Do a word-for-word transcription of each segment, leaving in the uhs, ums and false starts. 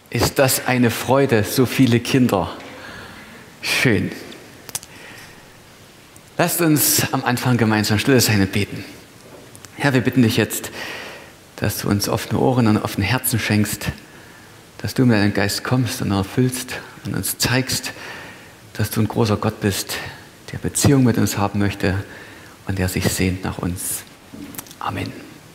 Ist das eine Freude, so viele Kinder. Schön. Lasst uns am Anfang gemeinsam stille sein und beten. Herr, wir bitten dich jetzt, dass du uns offene Ohren und offene Herzen schenkst, dass du mit deinem Geist kommst und erfüllst und uns zeigst, dass du ein großer Gott bist, der Beziehung mit uns haben möchte und der sich sehnt nach uns. Amen.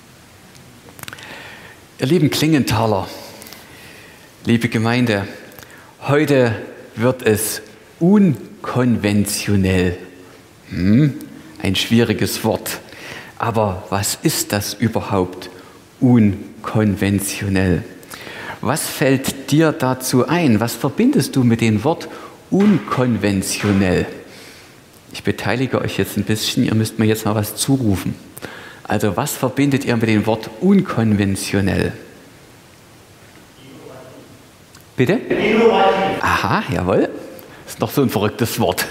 Ihr lieben Klingenthaler, liebe Gemeinde, heute wird es unkonventionell. Hm, ein schwieriges Wort. Aber was ist das überhaupt, unkonventionell? Was fällt dir dazu ein? Was verbindest du mit dem Wort unkonventionell? Ich beteilige euch jetzt ein bisschen, ihr müsst mir jetzt mal was zurufen. Also was verbindet ihr mit dem Wort unkonventionell? Bitte? Innovativ. Aha, jawohl. Das ist noch so ein verrücktes Wort.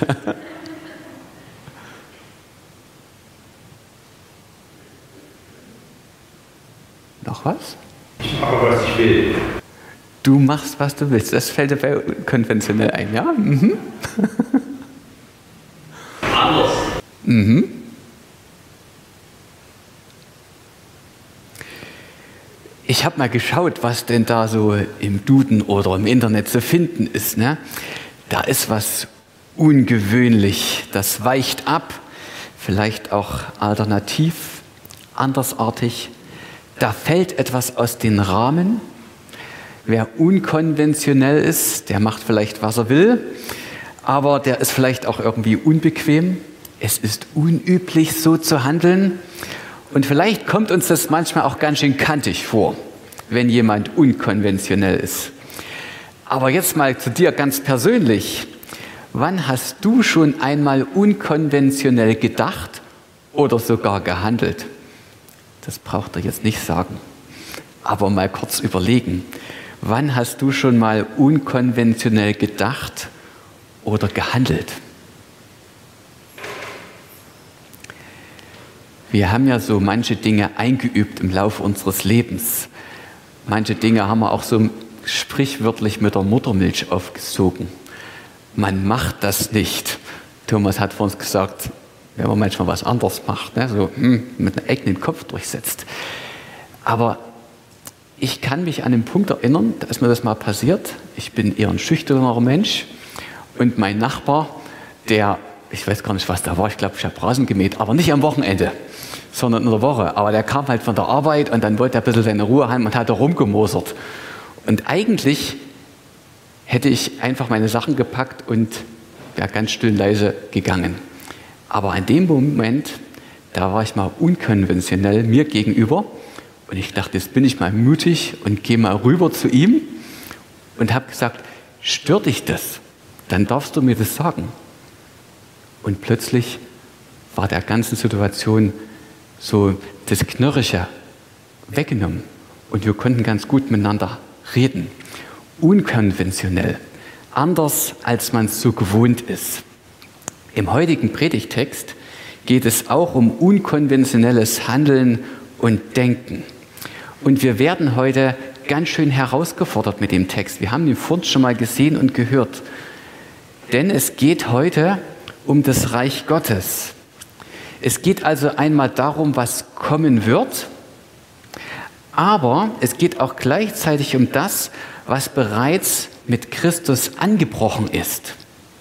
Noch was? Ich mache, was ich will. Du machst, was du willst. Das fällt dir bei unkonventionell ein, ja? Mhm. Anders. Mhm. Ich habe mal geschaut, was denn da so im Duden oder im Internet zu finden ist. Ne? Da ist was ungewöhnlich. Das weicht ab, vielleicht auch alternativ, andersartig. Da fällt etwas aus den Rahmen. Wer unkonventionell ist, der macht vielleicht, was er will, aber der ist vielleicht auch irgendwie unbequem. Es ist unüblich, so zu handeln. Und vielleicht kommt uns das manchmal auch ganz schön kantig vor, wenn jemand unkonventionell ist. Aber jetzt mal zu dir ganz persönlich. Wann hast du schon einmal unkonventionell gedacht oder sogar gehandelt? Das braucht ihr jetzt nicht sagen, aber mal kurz überlegen. Wann hast du schon mal unkonventionell gedacht oder gehandelt? Wir haben ja so manche Dinge eingeübt im Laufe unseres Lebens. Manche Dinge haben wir auch so sprichwörtlich mit der Muttermilch aufgesogen. Man macht das nicht. Thomas hat vor uns gesagt, wenn man manchmal was anderes macht, ne, so hm, mit einem eigenen Kopf durchsetzt. Aber ich kann mich an den Punkt erinnern, da ist mir das mal passiert. Ich bin eher ein schüchterner Mensch und mein Nachbar, der, ich weiß gar nicht, was da war, ich glaube, ich habe Rasen gemäht, aber nicht am Wochenende, sondern in der Woche. Aber der kam halt von der Arbeit und dann wollte er ein bisschen seine Ruhe haben und hat da rumgemosert. Und eigentlich hätte ich einfach meine Sachen gepackt und wäre ganz still leise gegangen. Aber in dem Moment, da war ich mal unkonventionell mir gegenüber und ich dachte, jetzt bin ich mal mutig und gehe mal rüber zu ihm und habe gesagt, stört dich das? Dann darfst du mir das sagen. Und plötzlich war der ganzen Situation so das Knirrische weggenommen und wir konnten ganz gut miteinander reden. Unkonventionell, anders als man es so gewohnt ist. Im heutigen Predigtext geht es auch um unkonventionelles Handeln und Denken. Und wir werden heute ganz schön herausgefordert mit dem Text. Wir haben ihn vorhin schon mal gesehen und gehört. Denn es geht heute um das Reich Gottes. Es geht also einmal darum, was kommen wird, aber es geht auch gleichzeitig um das, was bereits mit Christus angebrochen ist.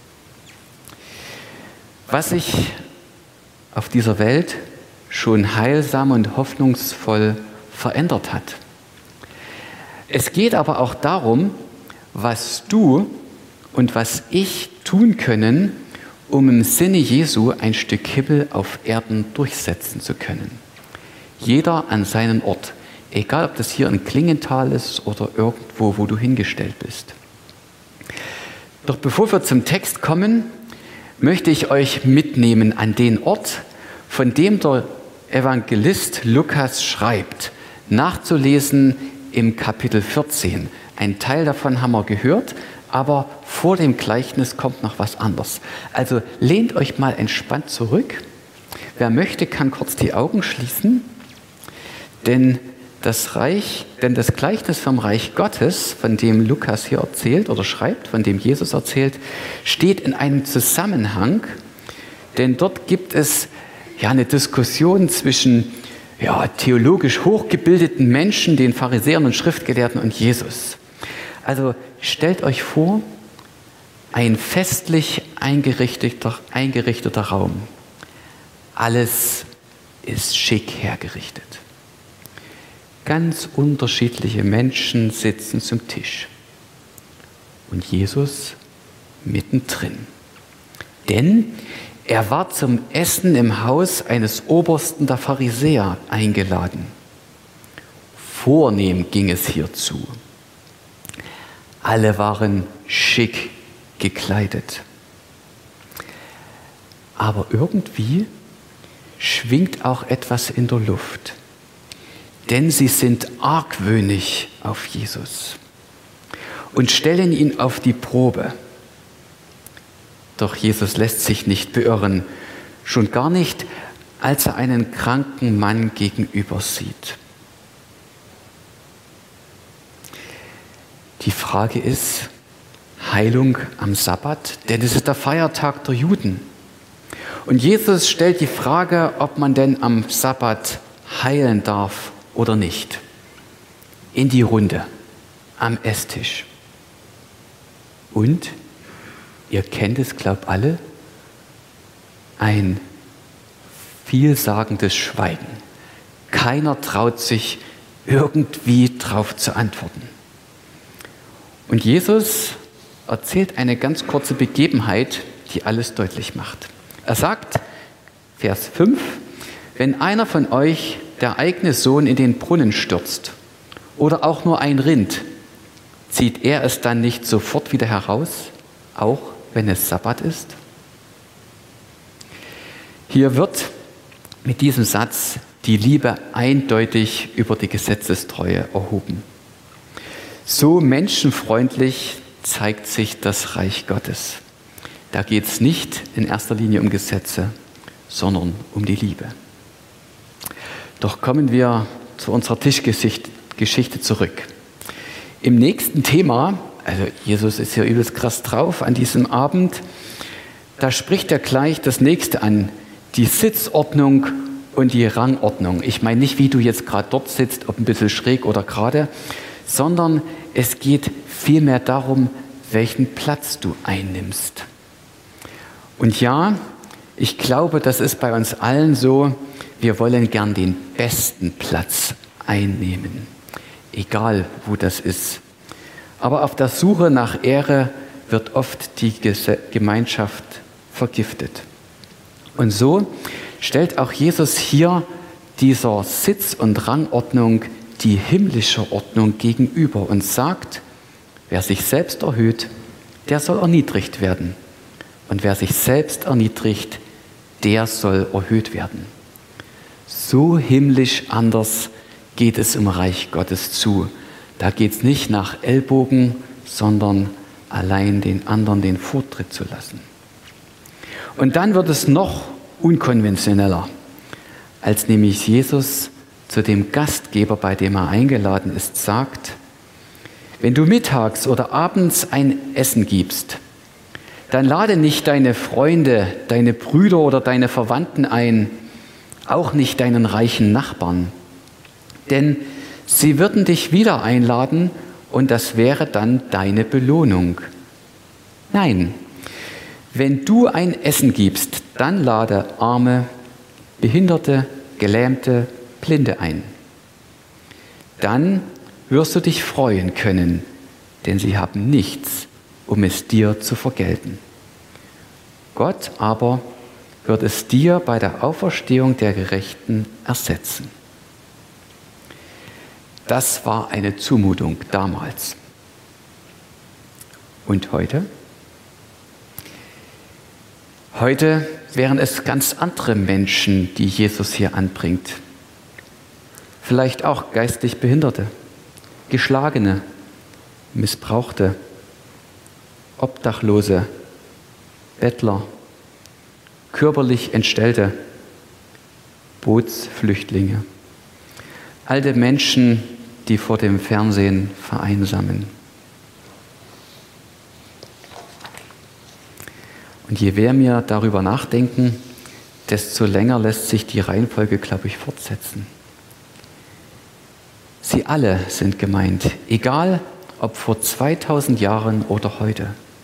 Was sich auf dieser Welt schon heilsam und hoffnungsvoll verändert hat. Es geht aber auch darum, was du und was ich tun können, um im Sinne Jesu ein Stück Himmel auf Erden durchsetzen zu können. Jeder an seinen Ort, egal ob das hier in Klingenthal ist oder irgendwo, wo du hingestellt bist. Doch bevor wir zum Text kommen, möchte ich euch mitnehmen an den Ort, von dem der Evangelist Lukas schreibt, nachzulesen im Kapitel vierzehn. Ein Teil davon haben wir gehört, aber vor dem Gleichnis kommt noch was anderes. Also lehnt euch mal entspannt zurück. Wer möchte, kann kurz die Augen schließen, denn das Reich, denn das Gleichnis vom Reich Gottes, von dem Lukas hier erzählt oder schreibt, von dem Jesus erzählt, steht in einem Zusammenhang, denn dort gibt es ja eine Diskussion zwischen ja, theologisch hochgebildeten Menschen, den Pharisäern und Schriftgelehrten und Jesus. Also stellt euch vor, ein festlich eingerichteter, eingerichteter Raum. Alles ist schick hergerichtet. Ganz unterschiedliche Menschen sitzen zum Tisch. Und Jesus mittendrin. Denn er war zum Essen im Haus eines Obersten der Pharisäer eingeladen. Vornehm ging es hier zu. Alle waren schick gekleidet. Aber irgendwie schwingt auch etwas in der Luft. Denn sie sind argwöhnig auf Jesus und stellen ihn auf die Probe. Doch Jesus lässt sich nicht beirren, schon gar nicht, als er einen kranken Mann gegenüber sieht. Die Frage ist, Heilung am Sabbat, denn es ist der Feiertag der Juden. Und Jesus stellt die Frage, ob man denn am Sabbat heilen darf oder nicht. In die Runde, am Esstisch. Und, ihr kennt es, glaubt alle, ein vielsagendes Schweigen. Keiner traut sich irgendwie drauf zu antworten. Und Jesus erzählt eine ganz kurze Begebenheit, die alles deutlich macht. Er sagt, Vers fünf, wenn einer von euch der eigene Sohn in den Brunnen stürzt oder auch nur ein Rind, zieht er es dann nicht sofort wieder heraus, auch wenn es Sabbat ist? Hier wird mit diesem Satz die Liebe eindeutig über die Gesetzestreue erhoben. So menschenfreundlich zeigt sich das Reich Gottes. Da geht es nicht in erster Linie um Gesetze, sondern um die Liebe. Doch kommen wir zu unserer Tischgeschichte zurück. Im nächsten Thema, also Jesus ist hier übelst krass drauf an diesem Abend, da spricht er gleich das nächste an, die Sitzordnung und die Rangordnung. Ich meine nicht, wie du jetzt gerade dort sitzt, ob ein bisschen schräg oder gerade, sondern es geht vielmehr darum, welchen Platz du einnimmst. Und ja, ich glaube, das ist bei uns allen so, wir wollen gern den besten Platz einnehmen, egal wo das ist. Aber auf der Suche nach Ehre wird oft die Gemeinschaft vergiftet. Und so stellt auch Jesus hier dieser Sitz- und Rangordnung die himmlische Ordnung gegenüber und sagt, wer sich selbst erhöht, der soll erniedrigt werden. Und wer sich selbst erniedrigt, der soll erhöht werden. So himmlisch anders geht es im Reich Gottes zu. Da geht es nicht nach Ellbogen, sondern allein den anderen den Vortritt zu lassen. Und dann wird es noch unkonventioneller, als nämlich Jesus zu dem Gastgeber, bei dem er eingeladen ist, sagt, wenn du mittags oder abends ein Essen gibst, dann lade nicht deine Freunde, deine Brüder oder deine Verwandten ein, auch nicht deinen reichen Nachbarn. Denn sie würden dich wieder einladen und das wäre dann deine Belohnung. Nein, wenn du ein Essen gibst, dann lade Arme, Behinderte, Gelähmte, Blinde ein. Dann wirst du dich freuen können, denn sie haben nichts, um es dir zu vergelten. Gott aber wird es dir bei der Auferstehung der Gerechten ersetzen. Das war eine Zumutung damals. Und heute? Heute wären es ganz andere Menschen, die Jesus hier anbringt. Vielleicht auch geistig Behinderte, Geschlagene, Missbrauchte, Obdachlose, Bettler, körperlich Entstellte, Bootsflüchtlinge. alte Menschen, die vor dem Fernsehen vereinsamen. Und je mehr wir darüber nachdenken, desto länger lässt sich die Reihenfolge, glaube ich, fortsetzen. Sie alle sind gemeint, egal ob vor zweitausend Jahren oder heute.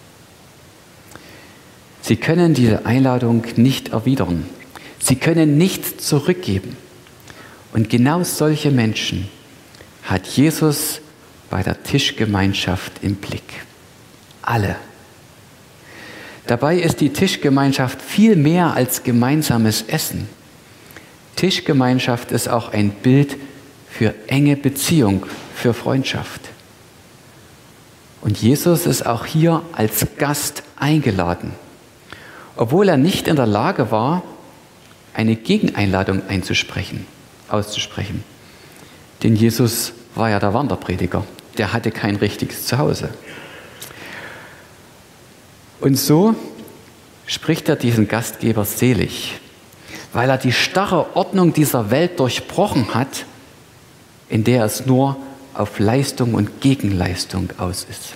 Sie können diese Einladung nicht erwidern. Sie können nichts zurückgeben. Und genau solche Menschen hat Jesus bei der Tischgemeinschaft im Blick. Alle. Dabei ist die Tischgemeinschaft viel mehr als gemeinsames Essen. Tischgemeinschaft ist auch ein Bild für enge Beziehung, für Freundschaft. Und Jesus ist auch hier als Gast eingeladen, obwohl er nicht in der Lage war, eine Gegeneinladung einzusprechen, auszusprechen. Denn Jesus war ja der Wanderprediger, der hatte kein richtiges Zuhause. Und so spricht er diesen Gastgeber selig, weil er die starre Ordnung dieser Welt durchbrochen hat, in der es nur auf Leistung und Gegenleistung aus ist.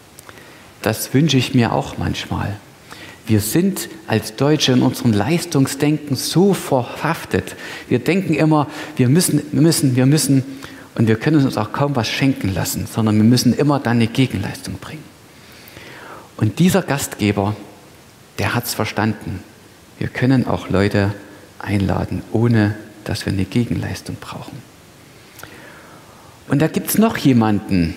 Das wünsche ich mir auch manchmal. Wir sind als Deutsche in unserem Leistungsdenken so verhaftet. Wir denken immer, wir müssen, wir müssen, wir müssen und wir können uns auch kaum was schenken lassen, sondern wir müssen immer dann eine Gegenleistung bringen. Und dieser Gastgeber, der hat es verstanden. Wir können auch Leute einladen, ohne dass wir eine Gegenleistung brauchen. Und da gibt es noch jemanden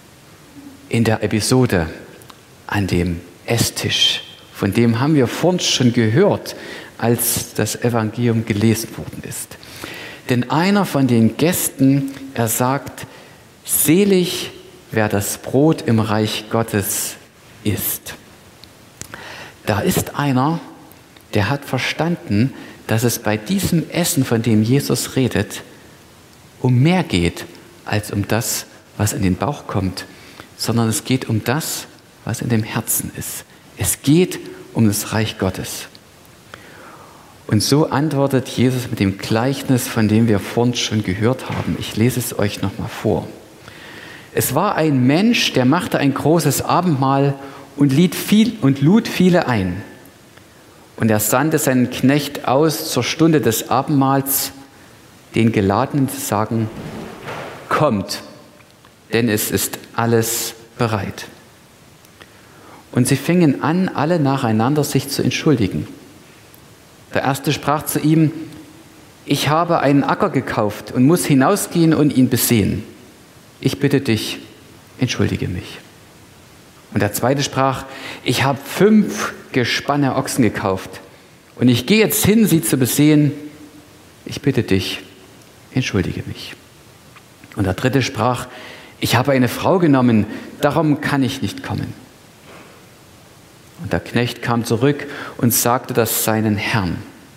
in der Episode an dem Esstisch. Von dem haben wir vorhin schon gehört, als das Evangelium gelesen worden ist. Denn einer von den Gästen, er sagt, selig, wer das Brot im Reich Gottes isst. Da ist einer, der hat verstanden, dass es bei diesem Essen, von dem Jesus redet, um mehr geht, als um das, was in den Bauch kommt, sondern es geht um das, was in dem Herzen ist. Es geht um das Reich Gottes. Und so antwortet Jesus mit dem Gleichnis, von dem wir vorhin schon gehört haben. Ich lese es euch nochmal vor. Es war ein Mensch, der machte ein großes Abendmahl und, liet viel, und lud viele ein. Und er sandte seinen Knecht aus zur Stunde des Abendmahls, den Geladenen zu sagen, kommt, denn es ist alles bereit. Und sie fingen an, alle nacheinander sich zu entschuldigen. Der erste sprach zu ihm, ich habe einen Acker gekauft und muss hinausgehen und ihn besehen. Ich bitte dich, entschuldige mich. Und der zweite sprach, ich habe fünf Gespanne Ochsen gekauft und ich gehe jetzt hin, sie zu besehen. Ich bitte dich, entschuldige mich. Und der dritte sprach, ich habe eine Frau genommen, darum kann ich nicht kommen. Und der Knecht kam zurück und sagte das seinen Herrn.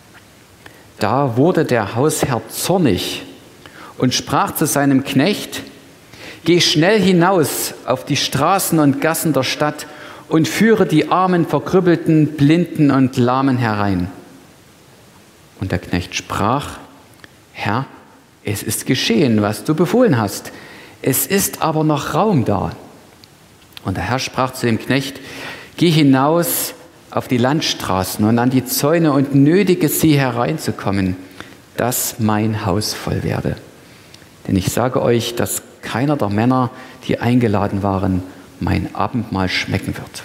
Da wurde der Hausherr zornig und sprach zu seinem Knecht, geh schnell hinaus auf die Straßen und Gassen der Stadt und führe die Armen, Verkrüppelten, Blinden und Lahmen herein. Und der Knecht sprach, Herr, es ist geschehen, was du befohlen hast. Es ist aber noch Raum da. Und der Herr sprach zu dem Knecht, geh hinaus auf die Landstraßen und an die Zäune und nötige sie hereinzukommen, dass mein Haus voll werde. Denn ich sage euch, dass keiner der Männer, die eingeladen waren, mein Abendmahl schmecken wird.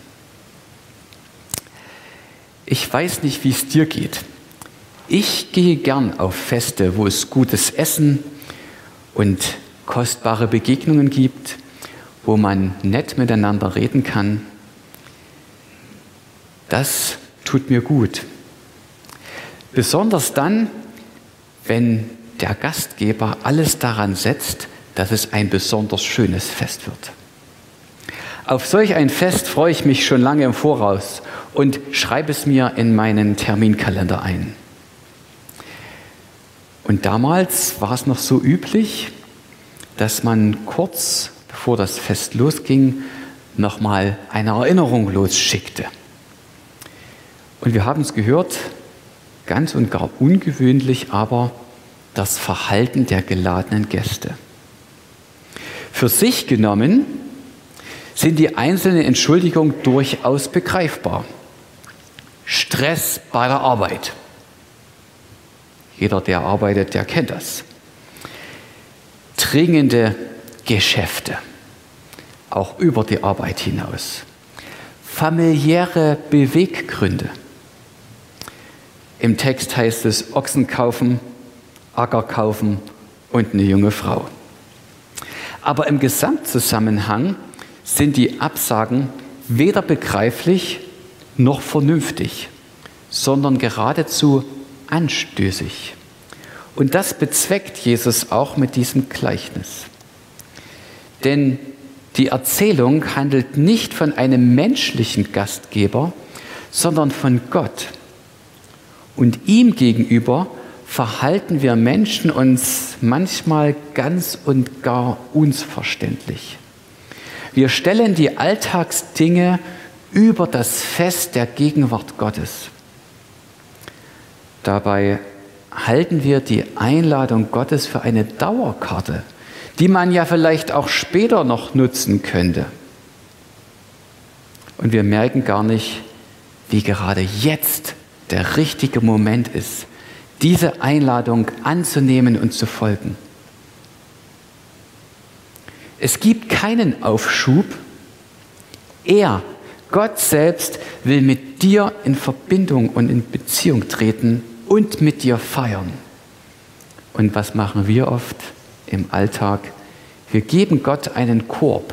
Ich weiß nicht, wie es dir geht. Ich gehe gern auf Feste, wo es gutes Essen und kostbare Begegnungen gibt, wo man nett miteinander reden kann. Das tut mir gut. Besonders dann, wenn der Gastgeber alles daran setzt, dass es ein besonders schönes Fest wird. Auf solch ein Fest freue ich mich schon lange im Voraus und schreibe es mir in meinen Terminkalender ein. Und damals war es noch so üblich, dass man kurz bevor das Fest losging, nochmal eine Erinnerung losschickte. Und wir haben es gehört, ganz und gar ungewöhnlich, aber das Verhalten der geladenen Gäste. Für sich genommen sind die einzelnen Entschuldigungen durchaus begreifbar. Stress bei der Arbeit. Jeder, der arbeitet, der kennt das. Dringende Geschäfte, auch über die Arbeit hinaus. Familiäre Beweggründe. Im Text heißt es Ochsen kaufen, Acker kaufen und eine junge Frau. Aber im Gesamtzusammenhang sind die Absagen weder begreiflich noch vernünftig, sondern geradezu anstößig. Und das bezweckt Jesus auch mit diesem Gleichnis. Denn die Erzählung handelt nicht von einem menschlichen Gastgeber, sondern von Gott. Und ihm gegenüber verhalten wir Menschen uns manchmal ganz und gar unverständlich. Wir stellen die Alltagsdinge über das Fest der Gegenwart Gottes. Dabei halten wir die Einladung Gottes für eine Dauerkarte, die man ja vielleicht auch später noch nutzen könnte. Und wir merken gar nicht, wie gerade jetzt der richtige Moment ist, diese Einladung anzunehmen und zu folgen. Es gibt keinen Aufschub. Er, Gott selbst, will mit dir in Verbindung und in Beziehung treten und mit dir feiern. Und was machen wir oft im Alltag? Wir geben Gott einen Korb.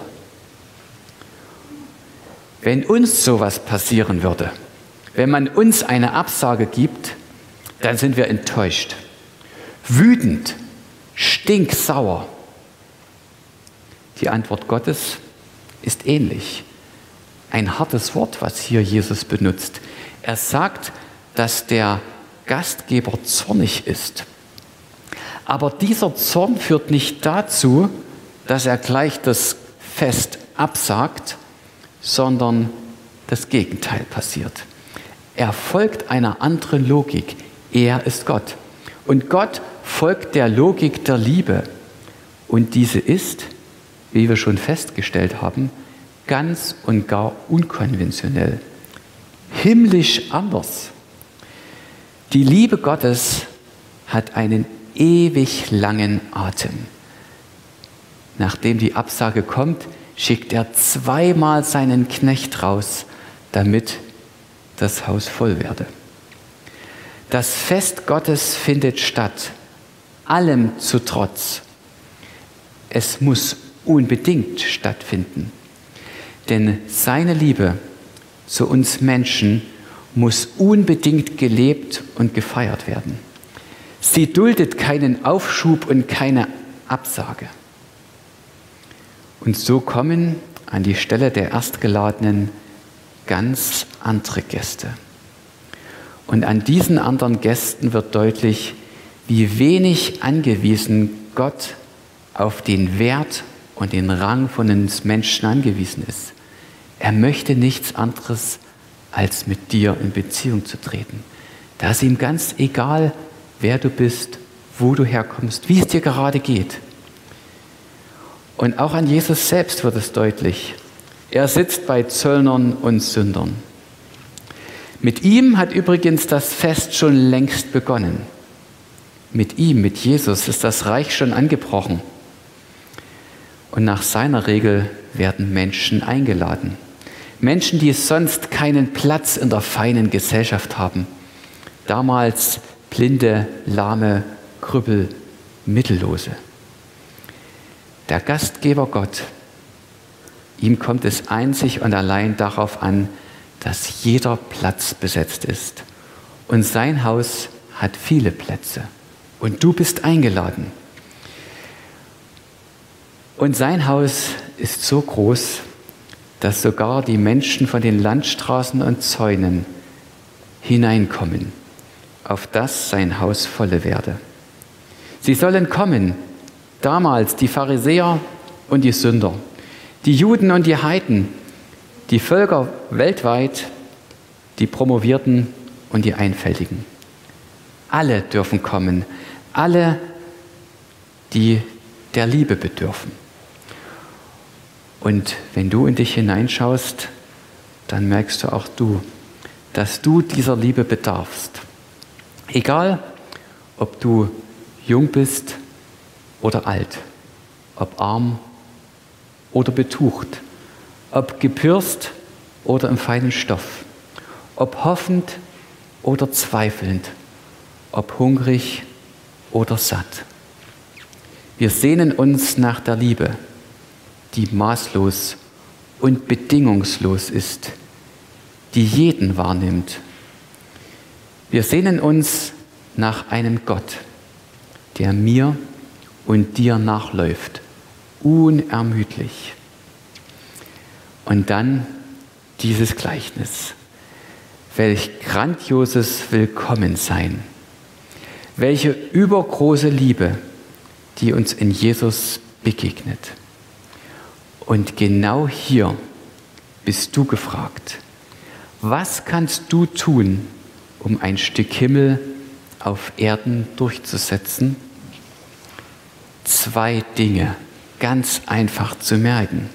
Wenn uns sowas passieren würde, wenn man uns eine Absage gibt, dann sind wir enttäuscht, wütend, stinksauer. Die Antwort Gottes ist ähnlich. Ein hartes Wort, was hier Jesus benutzt. Er sagt, dass der Gastgeber zornig ist. Aber dieser Zorn führt nicht dazu, dass er gleich das Fest absagt, sondern das Gegenteil passiert. Er folgt einer anderen Logik. Er ist Gott. Und Gott folgt der Logik der Liebe. Und diese ist, wie wir schon festgestellt haben, ganz und gar unkonventionell. Himmlisch anders. Die Liebe Gottes hat einen ewig langen Atem. Nachdem die Absage kommt, schickt er zweimal seinen Knecht raus, damit das Haus voll werde. Das Fest Gottes findet statt, allem zu Trotz. Es muss unbedingt stattfinden, denn seine Liebe zu uns Menschen muss unbedingt gelebt und gefeiert werden. Sie duldet keinen Aufschub und keine Absage. Und so kommen an die Stelle der Erstgeladenen ganz andere Gäste. Und an diesen anderen Gästen wird deutlich, wie wenig angewiesen Gott auf den Wert und den Rang von uns Menschen angewiesen ist. Er möchte nichts anderes, als mit dir in Beziehung zu treten. Da ist ihm ganz egal, wer du bist, wo du herkommst, wie es dir gerade geht. Und auch an Jesus selbst wird es deutlich. Er sitzt bei Zöllnern und Sündern. Mit ihm hat übrigens das Fest schon längst begonnen. Mit ihm, mit Jesus, ist das Reich schon angebrochen. Und nach seiner Regel werden Menschen eingeladen. Menschen, die sonst keinen Platz in der feinen Gesellschaft haben. Damals Blinde, Lahme, Krüppel, Mittellose. Der Gastgeber Gott, ihm kommt es einzig und allein darauf an, dass jeder Platz besetzt ist. Und sein Haus hat viele Plätze. Und du bist eingeladen. Und sein Haus ist so groß, dass sogar die Menschen von den Landstraßen und Zäunen hineinkommen, auf dass sein Haus volle werde. Sie sollen kommen, damals die Pharisäer und die Sünder, die Juden und die Heiden, die Völker weltweit, die Promovierten und die Einfältigen. Alle dürfen kommen, Alle, die der Liebe bedürfen. Und wenn du in dich hineinschaust, dann merkst du auch du, dass du dieser Liebe bedarfst. Egal, ob du jung bist oder alt, ob arm oder betucht, ob gepürst oder im feinen Stoff, ob hoffend oder zweifelnd, ob hungrig oder satt. Wir sehnen uns nach der Liebe, die maßlos und bedingungslos ist, die jeden wahrnimmt. Wir sehnen uns nach einem Gott, der mir und dir nachläuft, unermüdlich. Und dann dieses Gleichnis. Welch grandioses Willkommensein. Welche übergroße Liebe, die uns in Jesus begegnet. Und genau hier bist du gefragt. Was kannst du tun, um ein Stück Himmel auf Erden durchzusetzen? Zwei Dinge, ganz einfach zu merken.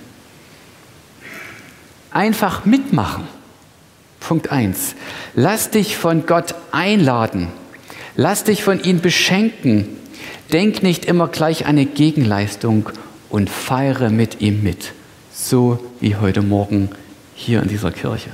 Einfach mitmachen. Punkt eins. Lass dich von Gott einladen. Lass dich von ihm beschenken. Denk nicht immer gleich an eine Gegenleistung und feiere mit ihm mit. So wie heute Morgen hier in dieser Kirche.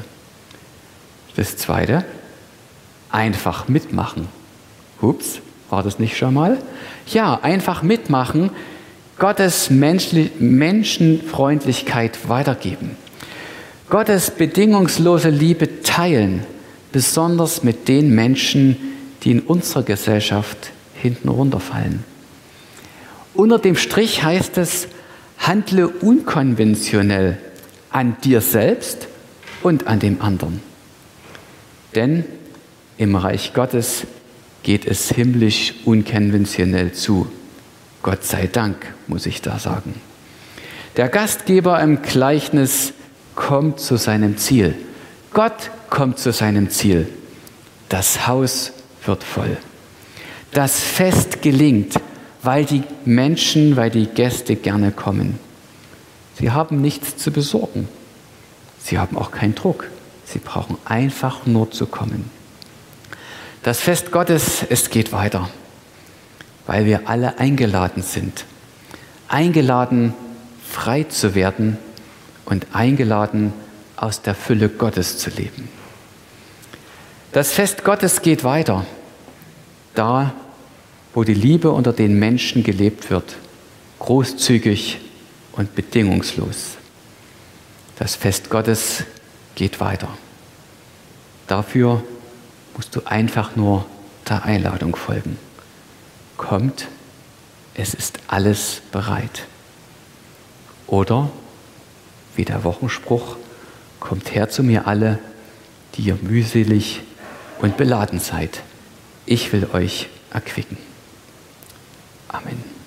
Das Zweite, einfach mitmachen. Ups, war das nicht schon mal? Ja, einfach mitmachen, Gottes Menschli- Menschenfreundlichkeit weitergeben. Gottes bedingungslose Liebe teilen, besonders mit den Menschen, die in unserer Gesellschaft hinten runterfallen. Unter dem Strich heißt es, handle unkonventionell an dir selbst und an dem anderen. Denn im Reich Gottes geht es himmlisch unkonventionell zu. Gott sei Dank, muss ich da sagen. Der Gastgeber im Gleichnis kommt zu seinem Ziel. Gott kommt zu seinem Ziel. Das Haus wird voll. Das Fest gelingt, weil die Menschen, weil die Gäste gerne kommen. Sie haben nichts zu besorgen. Sie haben auch keinen Druck. Sie brauchen einfach nur zu kommen. Das Fest Gottes, es geht weiter, weil wir alle eingeladen sind. Eingeladen, frei zu werden und eingeladen, aus der Fülle Gottes zu leben. Das Fest Gottes geht weiter, da, wo die Liebe unter den Menschen gelebt wird, großzügig und bedingungslos. Das Fest Gottes geht weiter. Dafür musst du einfach nur der Einladung folgen. Kommt, es ist alles bereit. Oder, wie der Wochenspruch, kommt her zu mir alle, die ihr mühselig und beladen seid. Ich will euch erquicken. Amen.